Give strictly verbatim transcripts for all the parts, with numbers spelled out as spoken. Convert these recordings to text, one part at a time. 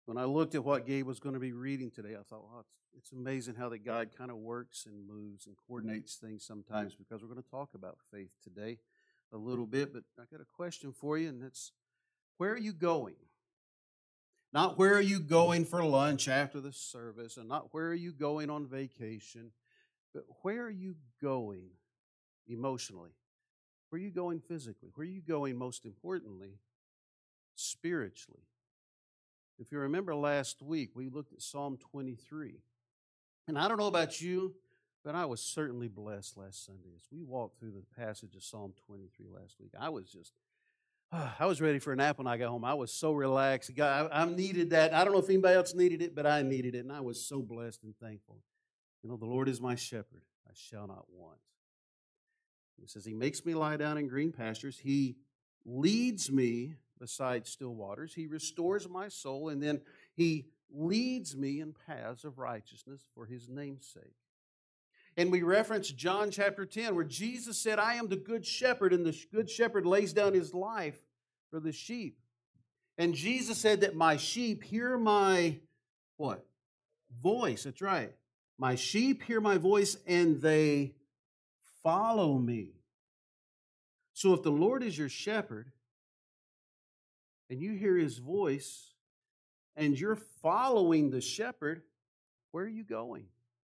When I looked at what Gabe was going to be reading today, I thought, well, it's, it's amazing how that God kind of works and moves and coordinates things sometimes, because we're going to talk about faith today a little bit. But I got a question for you, and that's, where are you going? Not where are you going for lunch after the service, and not where are you going on vacation, but where are you going emotionally? Where are you going physically? Where are you going, most importantly, spiritually? If you remember last week, we looked at Psalm twenty-three. And I don't know about you, but I was certainly blessed last Sunday as we walked through the passage of Psalm twenty-three last week. I was just, I was ready for a nap when I got home. I was so relaxed. God, I, I needed that. I don't know if anybody else needed it, but I needed it. And I was so blessed and thankful. You know, the Lord is my shepherd. I shall not want. He says, He makes me lie down in green pastures. He leads me beside still waters. He restores my soul, and then He leads me in paths of righteousness for His name's sake. And we reference John chapter ten, where Jesus said, I am the good shepherd, and the good shepherd lays down his life for the sheep. And Jesus said that my sheep hear my, what? Voice. That's right. My sheep hear my voice, and they follow me. So if the Lord is your shepherd, and you hear His voice, and you're following the shepherd, where are you going?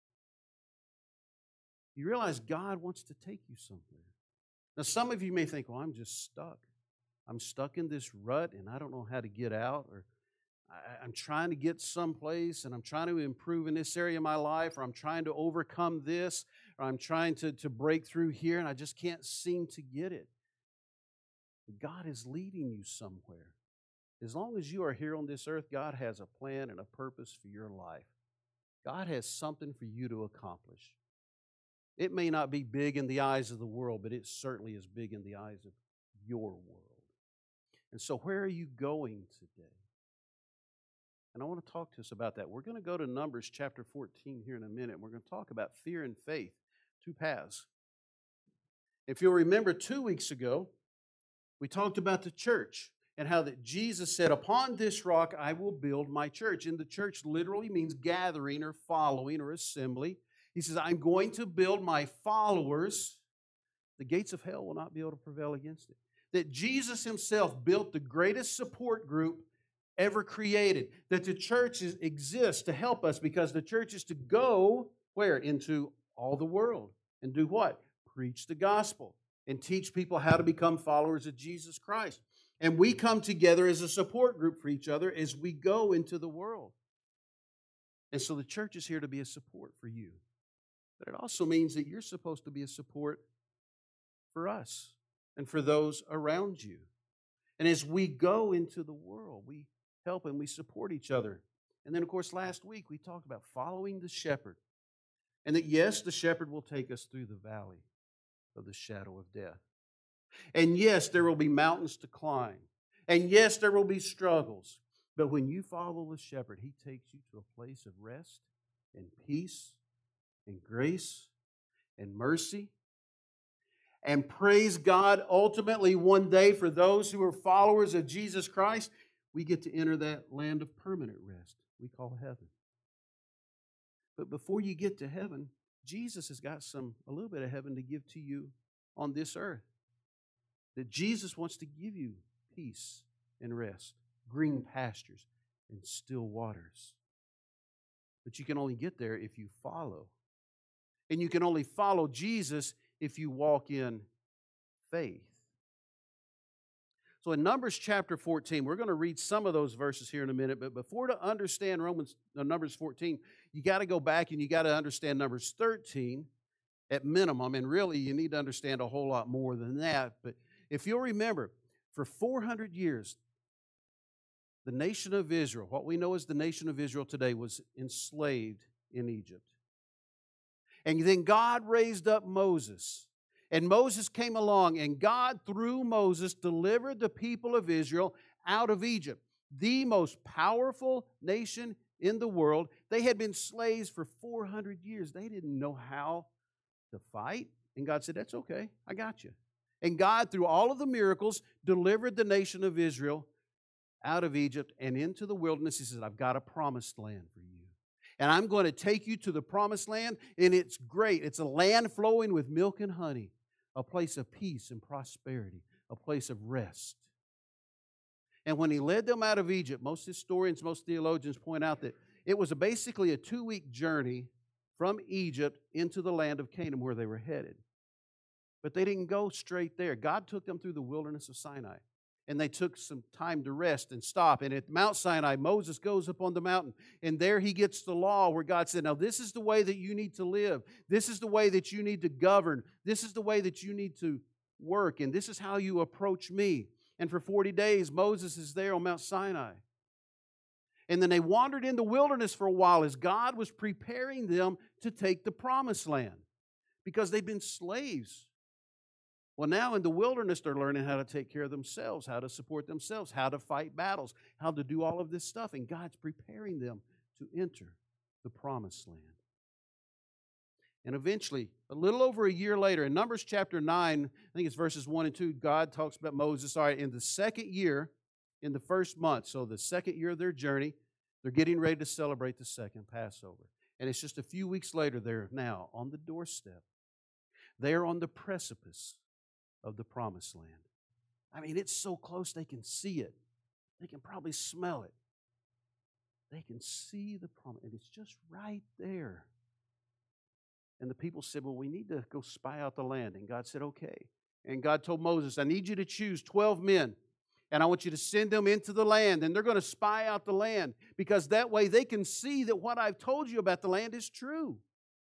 You realize God wants to take you somewhere. Now, some of you may think, well, I'm just stuck. I'm stuck in this rut, and I don't know how to get out, or I, I'm trying to get someplace, and I'm trying to improve in this area of my life, or I'm trying to overcome this, or I'm trying to, to break through here, and I just can't seem to get it. God is leading you somewhere. As long as you are here on this earth, God has a plan and a purpose for your life. God has something for you to accomplish. It may not be big in the eyes of the world, but it certainly is big in the eyes of your world. And so where are you going today? And I want to talk to us about that. We're going to go to Numbers chapter fourteen here in a minute. We're going to talk about fear and faith, two paths. If you'll remember, two weeks ago, we talked about the church and how that Jesus said, upon this rock I will build my church. And the church literally means gathering or following or assembly. He says, I'm going to build my followers. The gates of hell will not be able to prevail against it. That Jesus Himself built the greatest support group ever created. That the church is, exists to help us, because the church is to go, where? Into all the world. And do what? Preach the gospel and teach people how to become followers of Jesus Christ. And we come together as a support group for each other as we go into the world. And so the church is here to be a support for you. But it also means that you're supposed to be a support for us and for those around you. And as we go into the world, we help and we support each other. And then, of course, last week we talked about following the shepherd. And that, yes, the shepherd will take us through the valley of the shadow of death. And yes, there will be mountains to climb. And yes, there will be struggles. But when you follow the shepherd, He takes you to a place of rest and peace and grace and mercy. And praise God, ultimately one day for those who are followers of Jesus Christ, we get to enter that land of permanent rest we call heaven. But before you get to heaven, Jesus has got some a little bit of heaven to give to you on this earth. That Jesus wants to give you peace and rest, green pastures and still waters. But you can only get there if you follow. And you can only follow Jesus if you walk in faith. So in Numbers chapter fourteen, we're going to read some of those verses here in a minute, but before to understand Romans uh, Numbers fourteen, you got to go back and you got to understand Numbers thirteen at minimum, and really you need to understand a whole lot more than that. But if you'll remember, for four hundred years, the nation of Israel, what we know as the nation of Israel today, was enslaved in Egypt. And then God raised up Moses. And Moses came along, and God, through Moses, delivered the people of Israel out of Egypt, the most powerful nation in the world. They had been slaves for four hundred years. They didn't know how to fight. And God said, that's okay, I got you. And God, through all of the miracles, delivered the nation of Israel out of Egypt and into the wilderness. He says, I've got a promised land for you. And I'm going to take you to the promised land, and it's great. It's a land flowing with milk and honey, a place of peace and prosperity, a place of rest. And when he led them out of Egypt, most historians, most theologians point out that it was a basically a two-week journey from Egypt into the land of Canaan where they were headed. But they didn't go straight there. God took them through the wilderness of Sinai. And they took some time to rest and stop. And at Mount Sinai, Moses goes up on the mountain. And there he gets the law where God said, now this is the way that you need to live. This is the way that you need to govern. This is the way that you need to work. And this is how you approach me. And for forty days, Moses is there on Mount Sinai. And then they wandered in the wilderness for a while as God was preparing them to take the promised land. Because they've been slaves. Well, now in the wilderness, they're learning how to take care of themselves, how to support themselves, how to fight battles, how to do all of this stuff. And God's preparing them to enter the promised land. And eventually, a little over a year later, in Numbers chapter nine, I think it's verses one and two, God talks about Moses. All right, in the second year, in the first month, so the second year of their journey, they're getting ready to celebrate the second Passover. And it's just a few weeks later, they're now on the doorstep. They are on the precipice of the promised land. I mean, it's so close they can see it. They can probably smell it. They can see the promise, and it's just right there. And the people said, well, we need to go spy out the land. And God said, okay. And God told Moses, I need you to choose twelve men, and I want you to send them into the land, and they're going to spy out the land, because that way they can see that what I've told you about the land is true.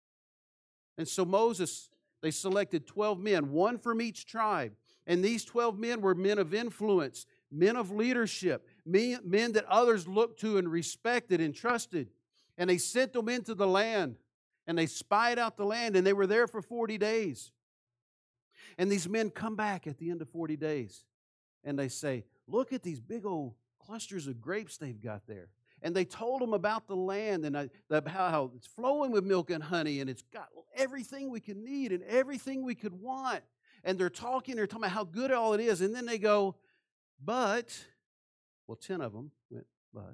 And so Moses, they selected twelve men, one from each tribe. And these twelve men were men of influence, men of leadership, men, men that others looked to and respected and trusted. And they sent them into the land, and they spied out the land, and they were there for forty days. And these men come back at the end of forty days, and they say, look at these big old clusters of grapes they've got there. And they told them about the land and how it's flowing with milk and honey, and it's got everything we can need and everything we could want. And they're talking, they're talking about how good all it is. And then they go, but, well, ten of them went, but.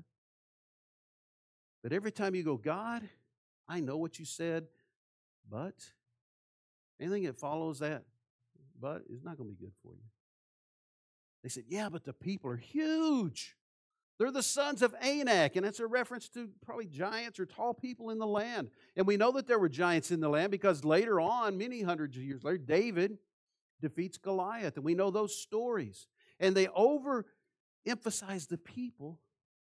But every time you go, God, I know what you said, but anything that follows that, but, is not going to be good for you. They said, yeah, but the people are huge. They're the sons of Anak, and that's a reference to probably giants or tall people in the land. And we know that there were giants in the land because later on, many hundreds of years later, David defeats Goliath, and we know those stories. And they overemphasize the people,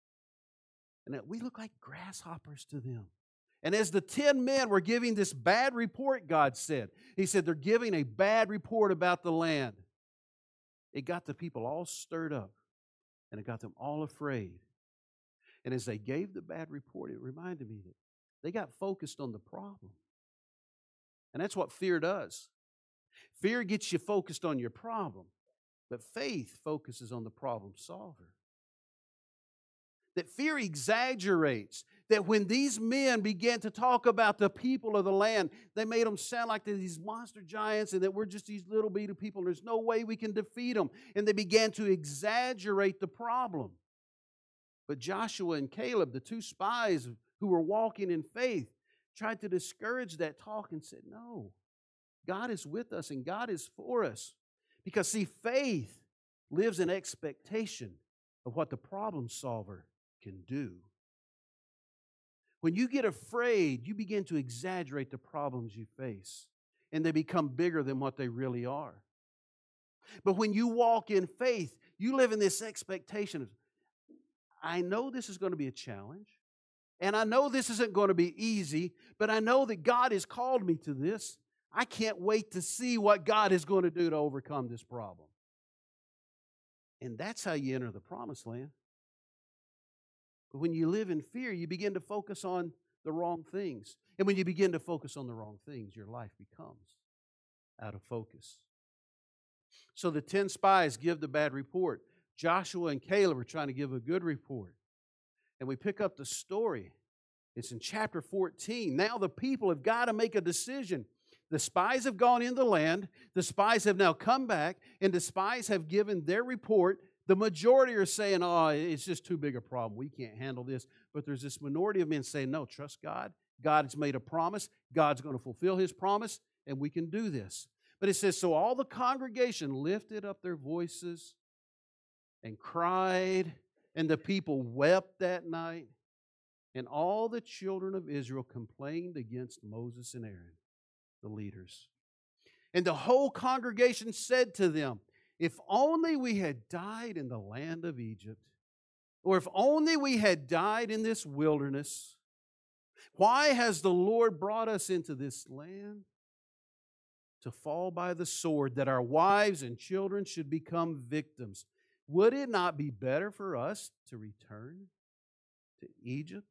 and that we look like grasshoppers to them. And as the ten men were giving this bad report, God said, He said, they're giving a bad report about the land. It got the people all stirred up. And it got them all afraid. And as they gave the bad report, it reminded me that they got focused on the problem. And that's what fear does. Fear gets you focused on your problem, but faith focuses on the problem solver. That fear exaggerates. That when these men began to talk about the people of the land, they made them sound like they're these monster giants and that we're just these little bitty people and there's no way we can defeat them. And they began to exaggerate the problem. But Joshua and Caleb, the two spies who were walking in faith, tried to discourage that talk and said, no, God is with us and God is for us. Because, see, faith lives in expectation of what the problem solver can do. When you get afraid, you begin to exaggerate the problems you face, and they become bigger than what they really are. But when you walk in faith, you live in this expectation of, I know this is going to be a challenge, and I know this isn't going to be easy, but I know that God has called me to this. I can't wait to see what God is going to do to overcome this problem. And that's how you enter the promised land. But when you live in fear, you begin to focus on the wrong things. And when you begin to focus on the wrong things, your life becomes out of focus. So the ten spies give the bad report. Joshua and Caleb are trying to give a good report. And we pick up the story. It's in chapter fourteen. Now the people have got to make a decision. The spies have gone in the land. The spies have now come back, and the spies have given their report. The majority are saying, oh, it's just too big a problem. We can't handle this. But there's this minority of men saying, no, trust God. God has made a promise. God's going to fulfill His promise, and we can do this. But it says, so all the congregation lifted up their voices and cried, and the people wept that night. And all the children of Israel complained against Moses and Aaron, the leaders. And the whole congregation said to them, if only we had died in the land of Egypt, or if only we had died in this wilderness. Why has the Lord brought us into this land to fall by the sword, that our wives and children should become victims? Would it not be better for us to return to Egypt?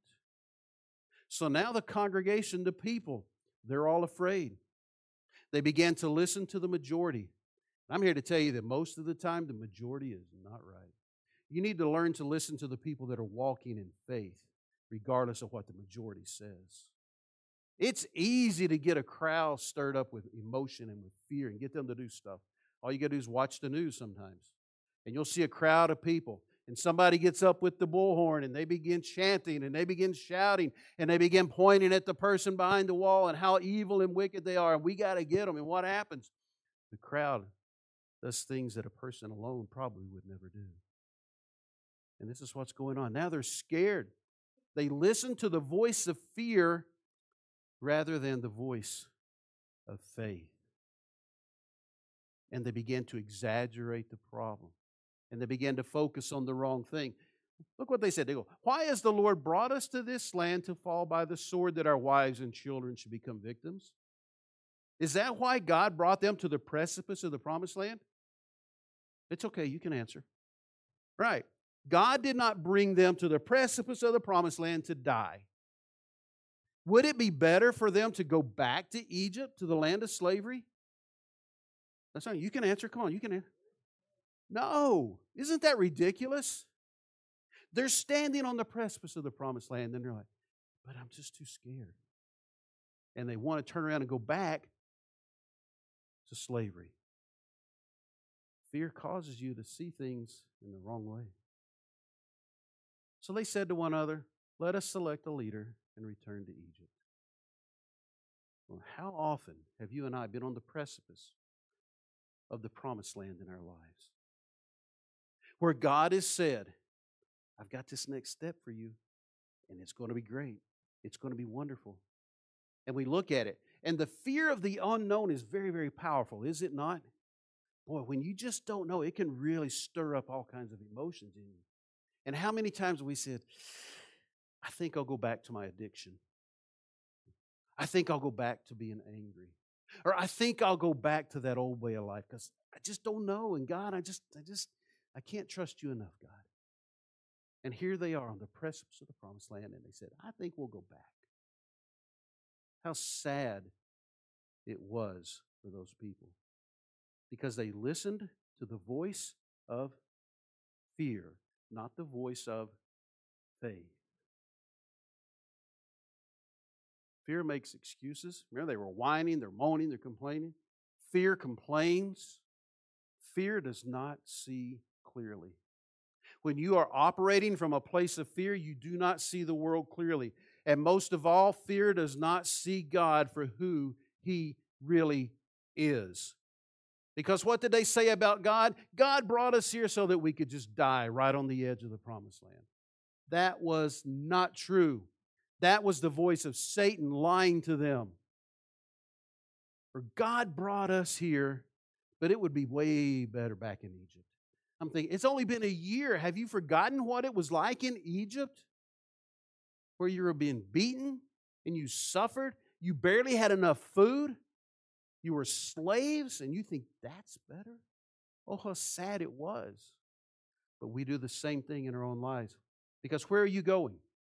So now the congregation, the people, they're all afraid. They began to listen to the majority. I'm here to tell you that most of the time, the majority is not right. You need to learn to listen to the people that are walking in faith, regardless of what the majority says. It's easy to get a crowd stirred up with emotion and with fear and get them to do stuff. All you got to do is watch the news sometimes. And you'll see a crowd of people. And somebody gets up with the bullhorn and they begin chanting and they begin shouting and they begin pointing at the person behind the wall and how evil and wicked they are. And we got to get them. And what happens? The crowd does things that a person alone probably would never do. And this is what's going on. Now they're scared. They listen to the voice of fear rather than the voice of faith. And they begin to exaggerate the problem. And they began to focus on the wrong thing. Look what they said. They go, why has the Lord brought us to this land to fall by the sword, that our wives and children should become victims? Is that why God brought them to the precipice of the promised land? It's okay, you can answer. Right. God did not bring them to the precipice of the promised land to die. Would it be better for them to go back to Egypt, to the land of slavery? That's not, you can answer. Come on, you can answer. No. Isn't that ridiculous? They're standing on the precipice of the promised land, and they're like, but I'm just too scared. And they want to turn around and go back to slavery. Fear causes you to see things in the wrong way. So they said to one another, let us select a leader and return to Egypt. Well, how often have you and I been on the precipice of the promised land in our lives, where God has said, I've got this next step for you, and it's going to be great. It's going to be wonderful. And we look at it, and the fear of the unknown is very, very powerful, is it not? Boy, when you just don't know, it can really stir up all kinds of emotions in you. And how many times have we said, I think I'll go back to my addiction. I think I'll go back to being angry. Or I think I'll go back to that old way of life because I just don't know. And God, I just, I just, I can't trust you enough, God. And here they are on the precipice of the promised land, and they said, I think we'll go back. How sad it was for those people, because they listened to the voice of fear, not the voice of faith. Fear makes excuses. Remember, they were whining, they're moaning, they're complaining. Fear complains. Fear does not see clearly. When you are operating from a place of fear, you do not see the world clearly. And most of all, fear does not see God for who He really is. Because what did they say about God? God brought us here so that we could just die right on the edge of the promised land. That was not true. That was the voice of Satan lying to them. For God brought us here, but it would be way better back in Egypt. I'm thinking, it's only been a year. Have you forgotten what it was like in Egypt? Where you were being beaten and you suffered. You barely had enough food. You were slaves, and you think that's better? Oh, how sad it was. But we do the same thing in our own lives. Because where are you going?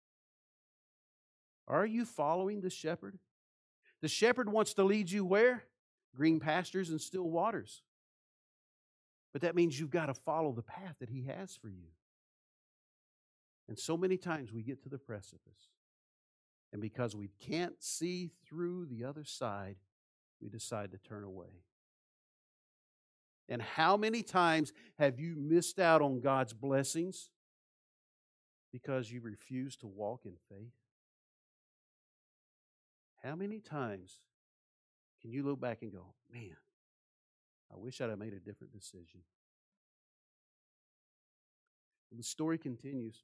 Are you following the shepherd? The shepherd wants to lead you where? Green pastures and still waters. But that means you've got to follow the path that He has for you. And so many times we get to the precipice, and because we can't see through the other side, we decide to turn away. And how many times have you missed out on God's blessings because you refuse to walk in faith? How many times can you look back and go, man, I wish I'd have made a different decision? And the story continues.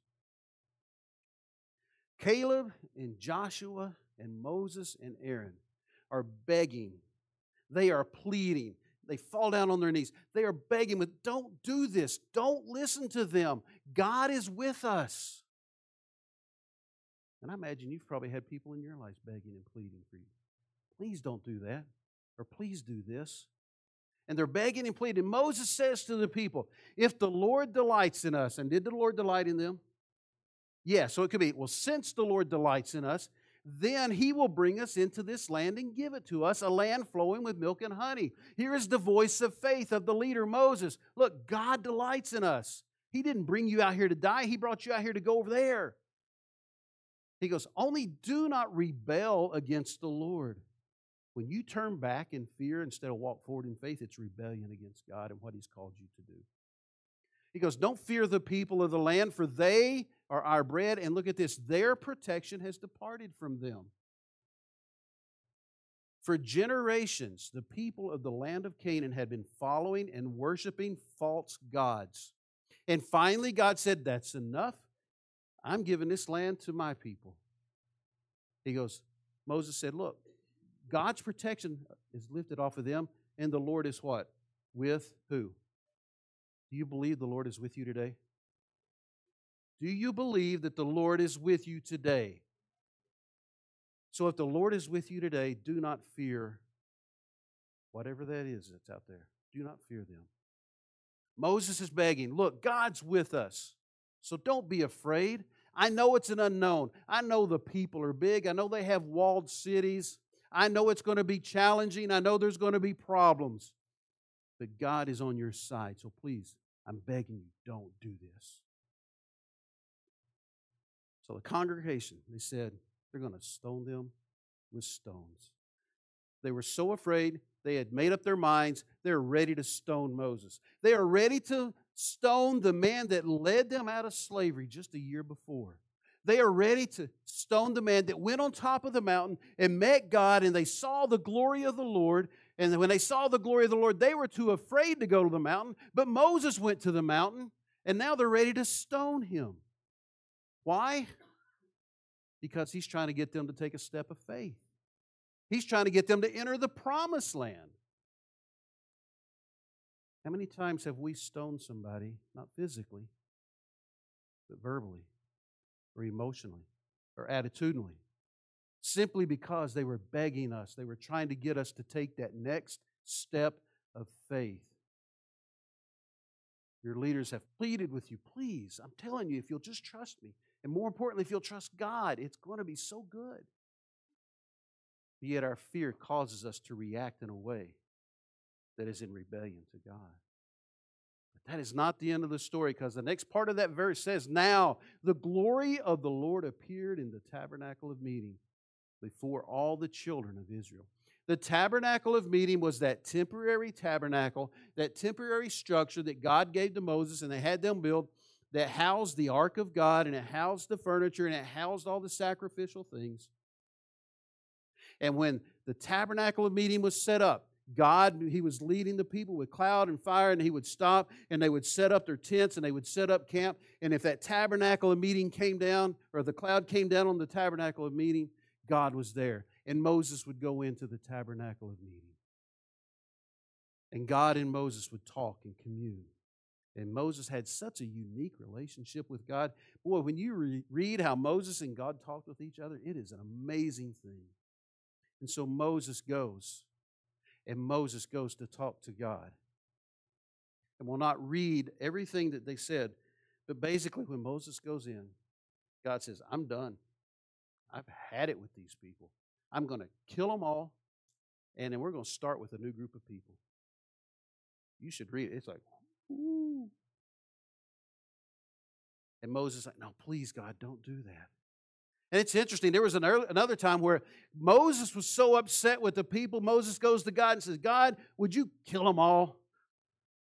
Caleb and Joshua and Moses and Aaron are begging. They are pleading. They fall down on their knees. They are begging, but don't do this. Don't listen to them. God is with us. And I imagine you've probably had people in your lives begging and pleading for you. Please don't do that. Or please do this. And they're begging and pleading. Moses says to the people, if the Lord delights in us, and did the Lord delight in them? Yeah, so it could be, well, since the Lord delights in us, then He will bring us into this land and give it to us, a land flowing with milk and honey. Here is the voice of faith of the leader, Moses. Look, God delights in us. He didn't bring you out here to die. He brought you out here to go over there. He goes, only do not rebel against the Lord. When you turn back in fear instead of walk forward in faith, it's rebellion against God and what He's called you to do. He goes, don't fear the people of the land, for they are our bread. And look at this, their protection has departed from them. For generations, the people of the land of Canaan had been following and worshiping false gods. And finally, God said, that's enough. I'm giving this land to my people. He goes, Moses said, look, God's protection is lifted off of them, and the Lord is what? With who? Do you believe the Lord is with you today? Do you believe that the Lord is with you today? So if the Lord is with you today, do not fear whatever that is that's out there. Do not fear them. Moses is begging, look, God's with us. So don't be afraid. I know it's an unknown. I know the people are big. I know they have walled cities. I know it's going to be challenging. I know there's going to be problems. But God is on your side. So please, I'm begging you, don't do this. So the congregation, they said, they're going to stone them with stones. They were so afraid, they had made up their minds, they're ready to stone Moses. They are ready to stone the man that led them out of slavery just a year before. They are ready to stone the man that went on top of the mountain and met God, and they saw the glory of the Lord. And when they saw the glory of the Lord, they were too afraid to go to the mountain. But Moses went to the mountain, and now they're ready to stone him. Why? Because he's trying to get them to take a step of faith. He's trying to get them to enter the promised land. How many times have we stoned somebody, not physically, but verbally, or emotionally, or attitudinally, simply because they were begging us, they were trying to get us to take that next step of faith? Your leaders have pleaded with you, please, I'm telling you, if you'll just trust me, and more importantly, if you'll trust God, it's going to be so good. Yet our fear causes us to react in a way that is in rebellion to God. But that is not the end of the story, because the next part of that verse says, now the glory of the Lord appeared in the tabernacle of meeting before all the children of Israel. The tabernacle of meeting was that temporary tabernacle, that temporary structure that God gave to Moses, and they had them build, that housed the ark of God, and it housed the furniture, and it housed all the sacrificial things. And when the tabernacle of meeting was set up, God, He was leading the people with cloud and fire, and He would stop, and they would set up their tents, and they would set up camp. And if that tabernacle of meeting came down, or the cloud came down on the tabernacle of meeting, God was there. And Moses would go into the tabernacle of meeting. And God and Moses would talk and commune. And Moses had such a unique relationship with God. Boy, when you re- read how Moses and God talked with each other, it is an amazing thing. And so Moses goes, and Moses goes to talk to God. And we'll not read everything that they said, but basically when Moses goes in, God says, I'm done. I've had it with these people. I'm going to kill them all, and then we're going to start with a new group of people. You should read it. It's like, ooh. And Moses is like, no, please, God, don't do that. And it's interesting, there was an early, another time where Moses was so upset with the people, Moses goes to God and says, God, would you kill them all?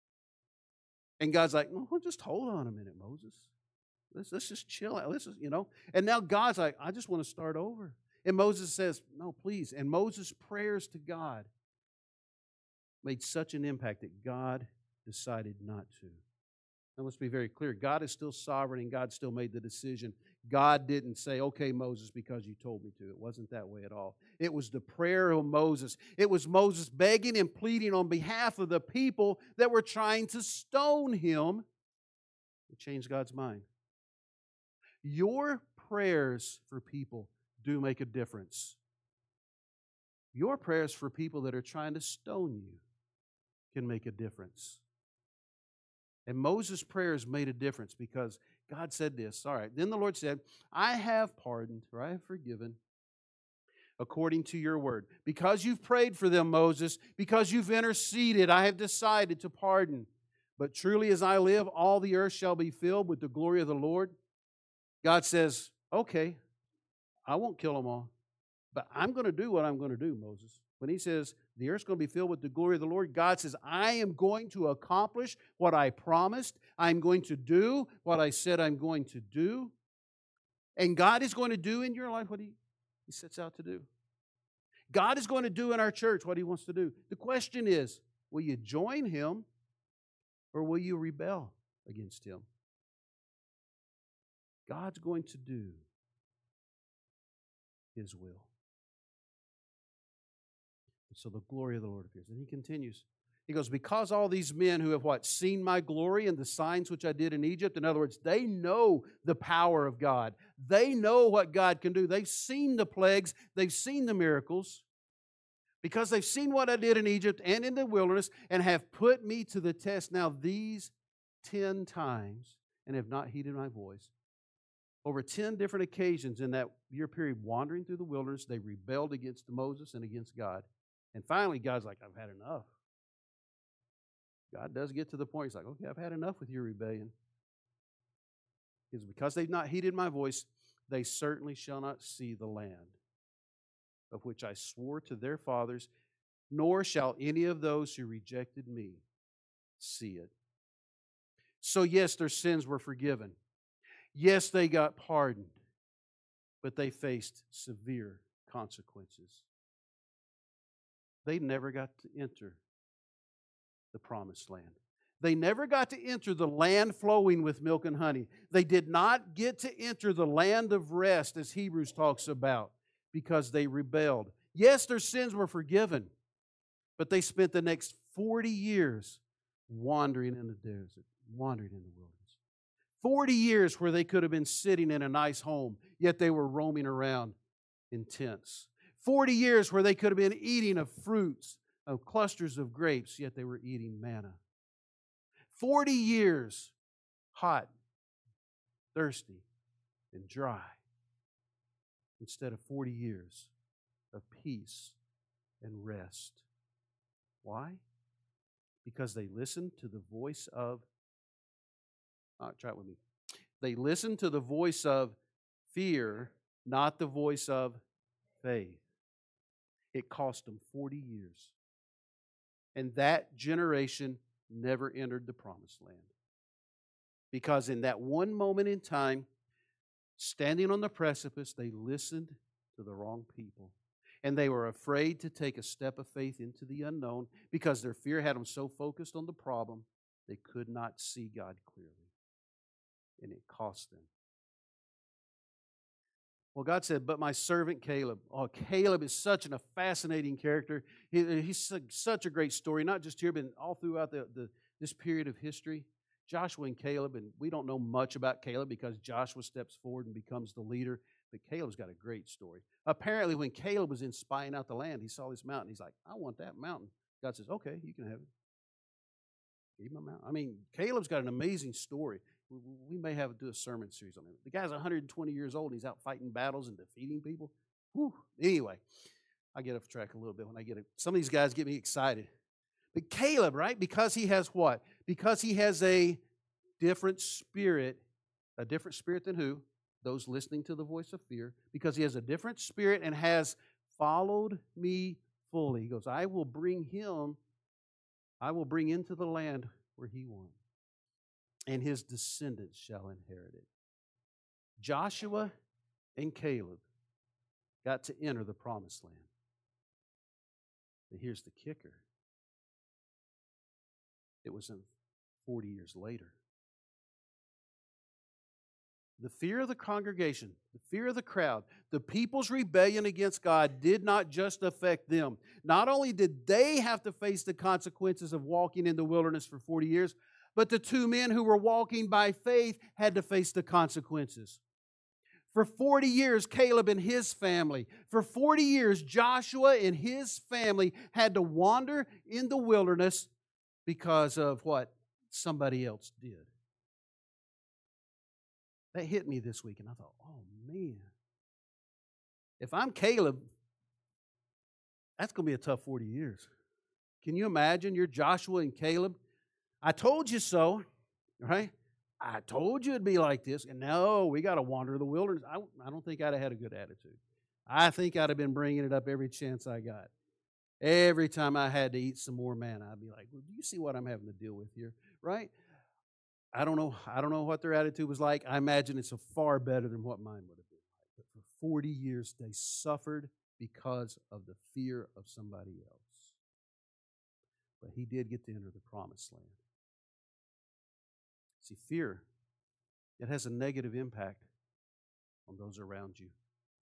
And God's like, no, well, just hold on a minute, Moses. Let's, let's just chill out. Let's just, you know. And now God's like, I just want to start over. And Moses says, no, please. And Moses' prayers to God made such an impact that God decided not to. Now let's be very clear. God is still sovereign and God still made the decision. God didn't say, okay, Moses, because you told me to. It wasn't that way at all. It was the prayer of Moses. It was Moses begging and pleading on behalf of the people that were trying to stone him. It changed God's mind. Your prayers for people do make a difference. Your prayers for people that are trying to stone you can make a difference. And Moses' prayers made a difference because God said this. All right, then the Lord said, I have pardoned, or I have forgiven, according to your word. Because you've prayed for them, Moses, because you've interceded, I have decided to pardon. But truly as I live, all the earth shall be filled with the glory of the Lord. God says, okay, I won't kill them all, but I'm going to do what I'm going to do, Moses. When he says the earth's going to be filled with the glory of the Lord, God says, I am going to accomplish what I promised. I'm going to do what I said I'm going to do. And God is going to do in your life what he, he sets out to do. God is going to do in our church what he wants to do. The question is, will you join him or will you rebel against him? God's going to do his will. So the glory of the Lord appears. And he continues. He goes, because all these men who have what? Seen my glory and the signs which I did in Egypt. In other words, they know the power of God. They know what God can do. They've seen the plagues. They've seen the miracles. Because they've seen what I did in Egypt and in the wilderness and have put me to the test now these ten times and have not heeded my voice. Over ten different occasions in that year period wandering through the wilderness, they rebelled against Moses and against God. And finally, God's like, I've had enough. God does get to the point, he's like, okay, I've had enough with your rebellion. Because because they've not heeded my voice, they certainly shall not see the land of which I swore to their fathers, nor shall any of those who rejected me see it. So yes, their sins were forgiven. Yes, they got pardoned, but they faced severe consequences. They never got to enter the promised land. They never got to enter the land flowing with milk and honey. They did not get to enter the land of rest, as Hebrews talks about, because they rebelled. Yes, their sins were forgiven, but they spent the next forty years wandering in the desert, wandering in the wilderness. forty years where they could have been sitting in a nice home, yet they were roaming around in tents. forty years where they could have been eating of fruits, of clusters of grapes, yet they were eating manna. forty years hot, thirsty, and dry, instead of forty years of peace and rest. Why? Because they listened to the voice of, all right, try it with me. They listened to the voice of fear, not the voice of faith. It cost them forty years. And that generation never entered the promised land. Because in that one moment in time, standing on the precipice, they listened to the wrong people. And they were afraid to take a step of faith into the unknown because their fear had them so focused on the problem, they could not see God clearly. And it cost them. Well, God said, but my servant Caleb. Oh, Caleb is such an, a fascinating character. He, he's such a great story, not just here, but all throughout the, the, this period of history. Joshua and Caleb, and we don't know much about Caleb because Joshua steps forward and becomes the leader, but Caleb's got a great story. Apparently, when Caleb was in spying out the land, he saw this mountain. He's like, I want that mountain. God says, okay, you can have it. Give him a mountain. I mean, Caleb's got an amazing story. We may have to do a sermon series on him. The guy's one hundred twenty years old, and he's out fighting battles and defeating people. Whew. Anyway, I get off track a little bit when I get it. Some of these guys get me excited. But Caleb, right, because he has what? Because he has a different spirit, a different spirit than who? Those listening to the voice of fear. Because he has a different spirit and has followed me fully. He goes, I will bring him, I will bring into the land where he wants. and his descendants shall inherit it. Joshua and Caleb got to enter the promised land. But here's the kicker. It was in forty years later. The fear of the congregation, the fear of the crowd, the people's rebellion against God did not just affect them. Not only did they have to face the consequences of walking in the wilderness for forty years, but the two men who were walking by faith had to face the consequences. For forty years, Caleb and his family, for forty years, Joshua and his family had to wander in the wilderness because of what somebody else did. That hit me this week, and I thought, oh, man. If I'm Caleb, that's going to be a tough forty years. Can you imagine? You're Joshua and Caleb. I told you so, right? I told you it'd be like this. And no, we got to wander the wilderness. I, I don't think I'd have had a good attitude. I think I'd have been bringing it up every chance I got. Every time I had to eat some more manna, I'd be like, well, do you see what I'm having to deal with here, right? I don't know. I don't know what their attitude was like. I imagine it's a far better than what mine would have been like. But for forty years, they suffered because of the fear of somebody else. But he did get to enter the promised land. See, fear, it has a negative impact on those around you.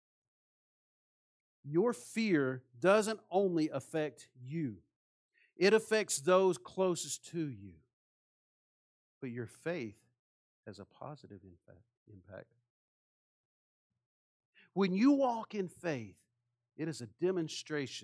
Your fear doesn't only affect you. It affects those closest to you. But your faith has a positive impact. When you walk in faith, it is a demonstration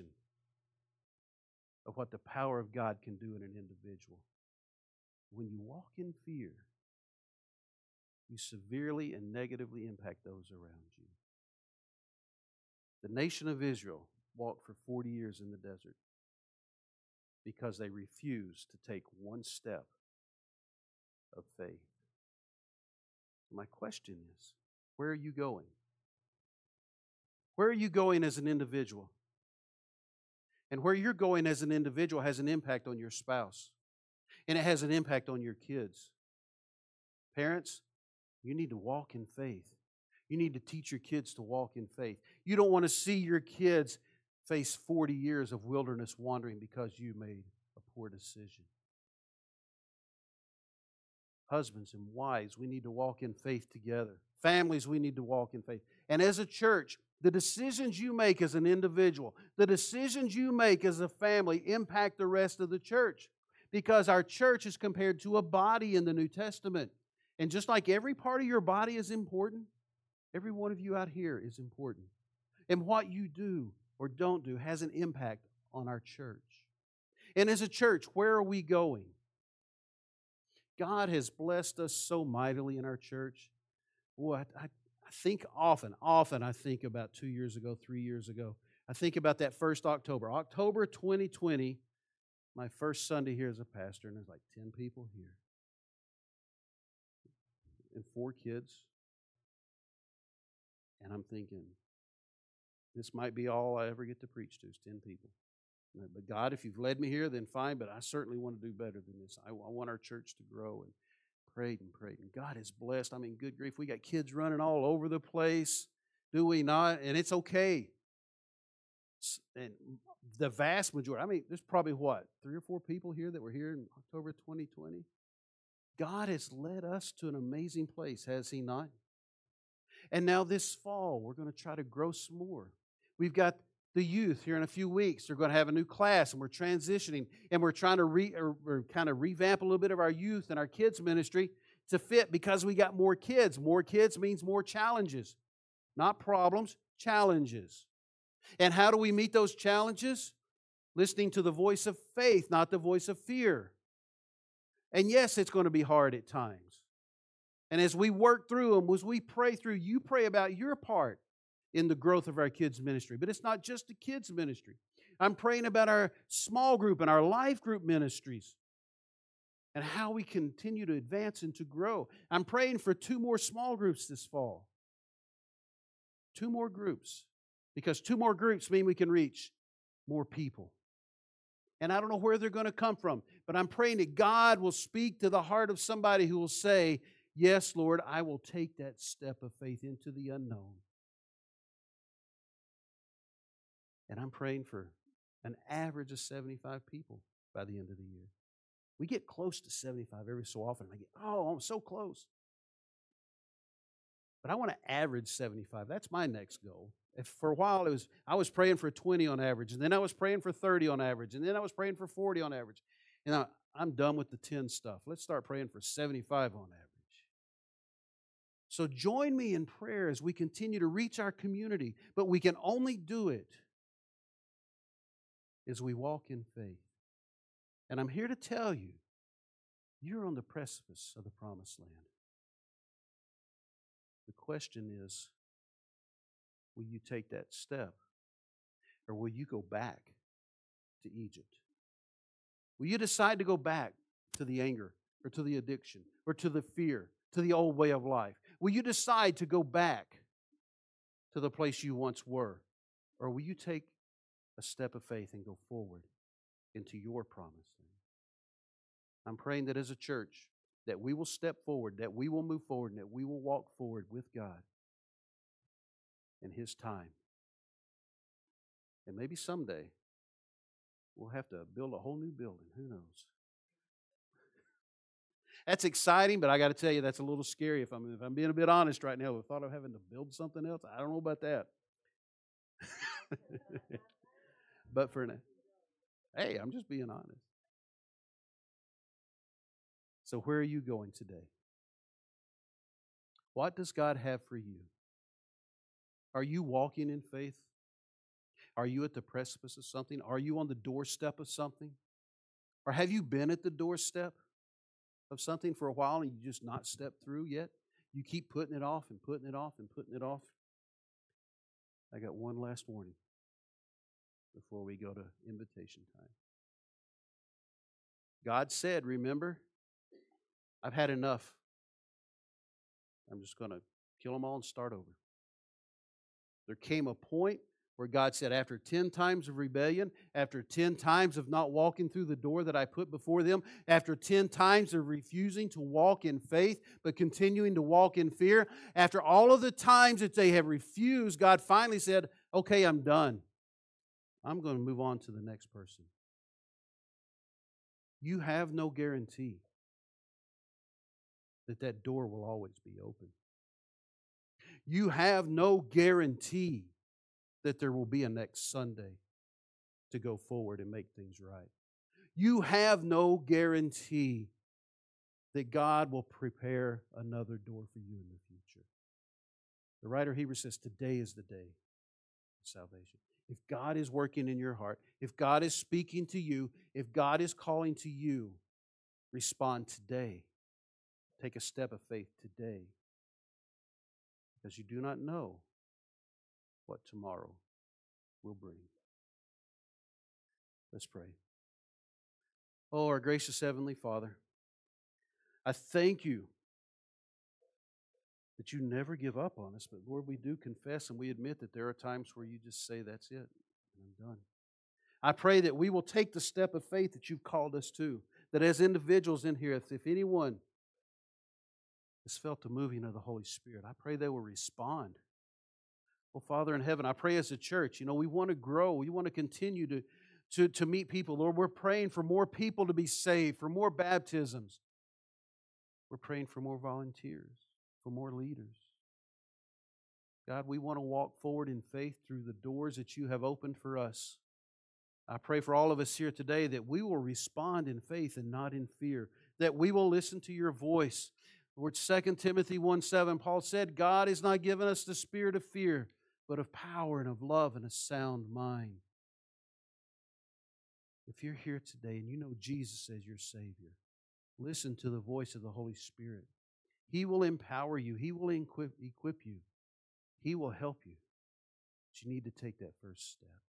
of what the power of God can do in an individual. When you walk in fear, you severely and negatively impact those around you. The nation of Israel walked for forty years in the desert because they refused to take one step of faith. My question is, where are you going? Where are you going as an individual? And where you're going as an individual has an impact on your spouse. And it has an impact on your kids. Parents, you need to walk in faith. You need to teach your kids to walk in faith. You don't want to see your kids face forty years of wilderness wandering because you made a poor decision. Husbands and wives, we need to walk in faith together. Families, we need to walk in faith. And as a church, the decisions you make as an individual, the decisions you make as a family impact the rest of the church. Because our church is compared to a body in the New Testament. And just like every part of your body is important, every one of you out here is important. And what you do or don't do has an impact on our church. And as a church, where are we going? God has blessed us so mightily in our church. Boy, I, I, I think often, often I think about two years ago, three years ago. I think about that first October. October twenty twenty, my first Sunday here as a pastor, and there's like ten people here. And four kids. And I'm thinking, this might be all I ever get to preach to is ten people. But God, if you've led me here, then fine, but I certainly want to do better than this. I, I want our church to grow, and prayed and prayed. And God is blessed. I mean, good grief, we got kids running all over the place, do we not? And it's okay. And the vast majority, I mean, there's probably what, three or four people here that were here in October twenty twenty? God has led us to an amazing place, has He not? And now this fall, we're going to try to grow some more. We've got the youth here in a few weeks. They're going to have a new class, and we're transitioning, and we're trying to re, or, or kind of revamp a little bit of our youth and our kids ministry to fit because we got more kids. More kids means more challenges. Not problems, challenges. And how do we meet those challenges? Listening to the voice of faith, not the voice of fear. And yes, it's going to be hard at times. And as we work through them, as we pray through, you pray about your part in the growth of our kids' ministry. But it's not just the kids' ministry. I'm praying about our small group and our life group ministries and how we continue to advance and to grow. I'm praying for two more small groups this fall. Two more groups. Because two more groups mean we can reach more people. And I don't know where they're going to come from. But I'm praying that God will speak to the heart of somebody who will say, yes, Lord, I will take that step of faith into the unknown. And I'm praying for an average of seventy-five people by the end of the year. We get close to seventy-five every so often. I get, oh, I'm so close. But I want to average seventy-five. That's my next goal. If for a while it was, I was praying for twenty on average, and then I was praying for thirty on average, and then I was praying for forty on average. And I, I'm done with the ten stuff. Let's start praying for seventy-five on average. So join me in prayer as we continue to reach our community, but we can only do it as we walk in faith. And I'm here to tell you, you're on the precipice of the promised land. The question is, will you take that step? Or will you go back to Egypt? Will you decide to go back to the anger or to the addiction or to the fear, to the old way of life? Will you decide to go back to the place you once were? Or will you take a step of faith and go forward into your promised land? I'm praying that as a church, that we will step forward, that we will move forward, and that we will walk forward with God in His time. And maybe someday we'll have to build a whole new building. Who knows? That's exciting, but I got to tell you, that's a little scary if I'm, if I'm being a bit honest right now. The thought of having to build something else, I don't know about that. But for now, hey, I'm just being honest. So where are you going today? What does God have for you? Are you walking in faith? Are you at the precipice of something? Are you on the doorstep of something? Or have you been at the doorstep of something for a while and you just not stepped through yet? You keep putting it off and putting it off and putting it off. I got one last warning before we go to invitation time. God said, remember, I've had enough. I'm just going to kill them all and start over. There came a point where God said, after ten times of rebellion, after ten times of not walking through the door that I put before them, after ten times of refusing to walk in faith, but continuing to walk in fear, after all of the times that they have refused, God finally said, okay, I'm done. I'm going to move on to the next person. You have no guarantee that that door will always be open. You have no guarantee that there will be a next Sunday to go forward and make things right. You have no guarantee that God will prepare another door for you in the future. The writer of Hebrews says, today is the day of salvation. If God is working in your heart, if God is speaking to you, if God is calling to you, respond today. Take a step of faith today. Because you do not know what tomorrow will bring. Let's pray. Oh, our gracious Heavenly Father, I thank you that you never give up on us, but Lord, we do confess and we admit that there are times where you just say, that's it, I'm done. I pray that we will take the step of faith that you've called us to, that as individuals in here, if, if anyone has felt the moving of the Holy Spirit, I pray they will respond. Well, Father in heaven, I pray as a church, you know, we want to grow. We want to continue to, to, to meet people. Lord, we're praying for more people to be saved, for more baptisms. We're praying for more volunteers, for more leaders. God, we want to walk forward in faith through the doors that you have opened for us. I pray for all of us here today that we will respond in faith and not in fear, that we will listen to your voice. Lord, Second Timothy one seven, Paul said, God has not given us the spirit of fear, but of power and of love and a sound mind. If you're here today and you know Jesus as your Savior, listen to the voice of the Holy Spirit. He will empower you. He will equip, equip you. He will help you. But you need to take that first step.